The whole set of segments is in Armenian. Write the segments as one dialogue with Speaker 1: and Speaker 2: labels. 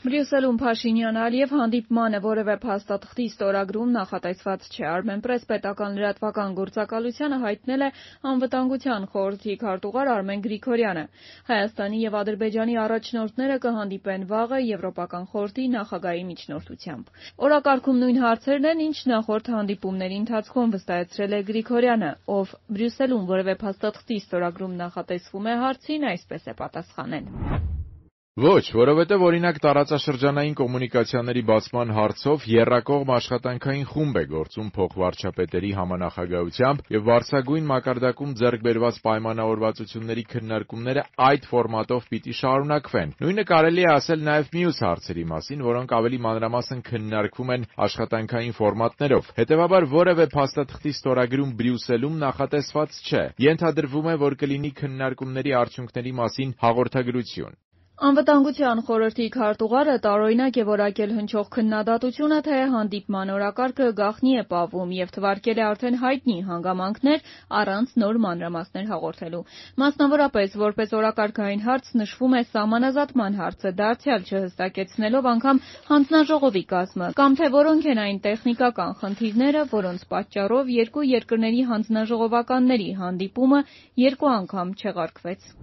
Speaker 1: Բրյուսելում Փաշինյան-Ալիև հանդիպմանը որևէ փաստաթղթի ստորագրում նախատեսված չէ։ Armenpress պետական լրատվական գործակալությանը հայտնել է Անվտանգության խորհրդի քարտուղար Արմեն Գրիգորյանը։ Հայաստանի և Ադրբեջանի առաջնորդները կհանդիպեն վաղը Եվրոպական խորհրդի նախագահի միջնորդությամբ։ Օրակարգում նույն հարցերն են, ինչ նախորդ հանդիպումների ընթացքում, վստահեցրել է Գրիգորյանը, ով Բրյուսելում որևէ փաստաթղթի ստորագրում նախատեսվում է հարցին, այսպես է պատասխանել.
Speaker 2: Ոչ, որովհետև օրինակ տարածաշրջանային կոմունիկացիաների բացման հարցով եռակողմ աշխատանքային խումբ է գործում փոխվարչապետերի համանախագահությամբ և բարձրագույն մակարդակում ձեռք բերված պայմանավորվածությունների քննարկումները այդ ֆորմատով պիտի շարունակվեն։ Նույնը կարելի է ասել նաև մյուս հարցերի մասին, որոնք ավելի մանրամասն քննարկվում են աշխատանքային ֆորմատներով։ Հետևաբար որևէ փաստաթղթի ստորագրում Բրյուսելում նախատեսված չէ։ Ենթադրվում է, որ կլինի քննարկումների արդյունքների մասին հաղորդագրություն։
Speaker 1: Անվտանգության խորհրդի քարտուղարը տարօրինակ է որակել հնչող քննադատությունը, թե հանդիպման օրակարգը գաղտնի է պահվում և թվարկել է արդեն հայտնի հանգամանքներ առանց նոր մանրամասներ հաղորդելու։ Մասնավորապես, որպես օրակարգային հարց նշվում է սահմանազատման հարցը, դարձյալ չհստակեցնելով անգամ հանձնաժողովի կազմը, կամ թե որոնք են այն տեխնիկական խնդիրները, որոնց պատճառով երկու երկրների հանձնաժողովականների հանդիպումը երկու անգամ չեղարկվեց։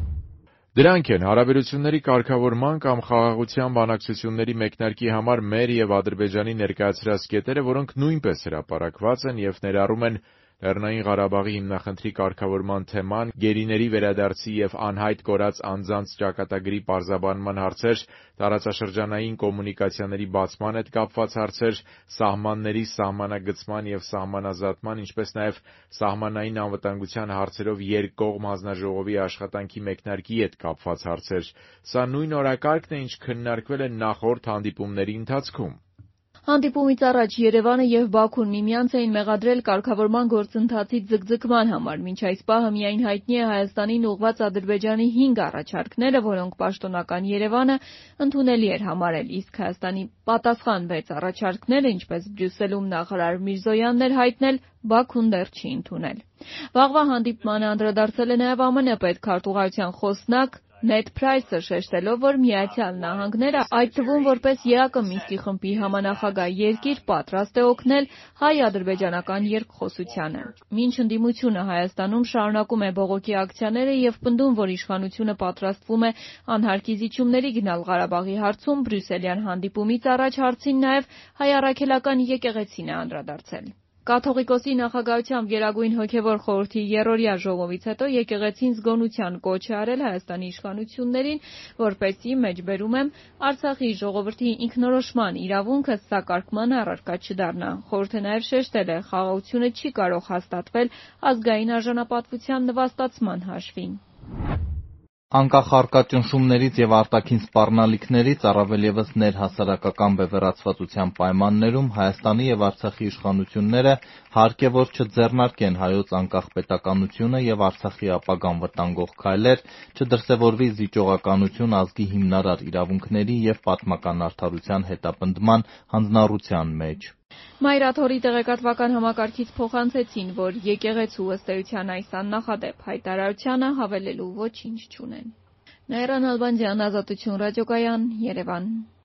Speaker 2: Դրանք են հարաբերությունների կարգավորման կամ խաղաղության բանակցությունների մեկնարկի համար մեր և Ադրբեջանի ներկայացրած կետերը, որոնք նույնպես հրապարակված են և ներառում են Լեռնային Ղարաբաղի հիմնախնդրի կարգավորման թեման, գերիների վերադարձի և անհայտ կորած անձանց ճակատագրի պարզաբանման հարցեր, տարածաշրջանային կոմունիկացիաների բացման հետ կապված հարցեր, սահմանների սահմանագծման և սահմանազատման, ինչպես նաև սահմանային անվտանգության հարցերով երկկողմ հանձնաժողովի աշխատանքի մեկնարկի հետ կապված հարցեր։ Սա նույն օրակարգն է, ինչ քննարկվել է նախորդ հանդիպումների ընթացքում։
Speaker 1: Հանդիպումից առաջ Երևանը և Բաքուն միմյանց էին մեղադրել կարգավորման գործընթացի ձգձգման համար։ Մինչ այս պահը միայն հայտնի է Հայաստանին ուղղված Ադրբեջանի 5 առաջարկները, որոնք պաշտոնական Երևանը ընդունելի էր համարել, իսկ Հայաստանի պատասխան 6 առաջարկները, ինչպես Բրյուսելում նախարար Միրզոյանն էր հայտնել, Բաքուն դեռ չի ընդունել։ Վաղվա հանդիպմանը անդրադարձել է նաև ԱՄՆ պետքարտուղարության խոսնակ Նեդ Փրայսը, շեշտելով, որ Միացյալ Նահանգները, այդ թվում որպես ԵԱԿ Մինսկի խմբի համանախագահ երկիր, պատրաստ է օգնել հայ-ադրբեջանական երկխոսությանը։ Մինչ ընդդիմությունը Հայաստանում շարունակում է բողոքի ակցիաները և պնդում, որ իշխանությունը պատրաստվում է անհարկի զիջումների գնալ Ղարաբաղի հարցում, բրյուսելյան հանդիպումից առաջ հարցին նաև հայ-առաքելական եկեղեցին է անդրադարձել։ Կաթողիկոսի նախագահությամբ Գերագույն հոգևոր խորհրդի եռօրյա ժողովից հետո եկեղեցին զգոնության կոչ է արել Հայաստանի իշխանություններին, որպեսզի, մեջբերում եմ, Արցախի ժողովրդի ինքնորոշման իրավունքը սակարկման առարկա չդառնա։ Խորհուրդը նաև շեշտել է, խաղաղությունը չի կարող հաստատվել ազգային արժանապատվության նվաստացման հաշվին։
Speaker 3: Անկախ առկա-ճնշումներից և արտաքին սպառնալիքներից, առավել ևս ներհասարակական բևեռացվածության պայմաններում Հայաստանի և Արցախի իշխանությունները հարկ է որ չձեռնարկեն Հայոց անկախ պետականությունը և Արցախի ապագան վտանգող քայլեր, չդրսևորվի զիջողականություն ազգի հիմնարար իրավունքների և պատմական արդարության հետապնդման հանձնառության մեջ։
Speaker 1: Մայրաթորի տեղեկատվական համակարգից փոխանցեցին, որ եկեղեցու ըստ էության այս աննախադեպ հայտարարությանը հավելելու ոչինչ չունեն։ Նաիրա Նալբանդյան, Ազատություն ռադիոկայան, Երևան։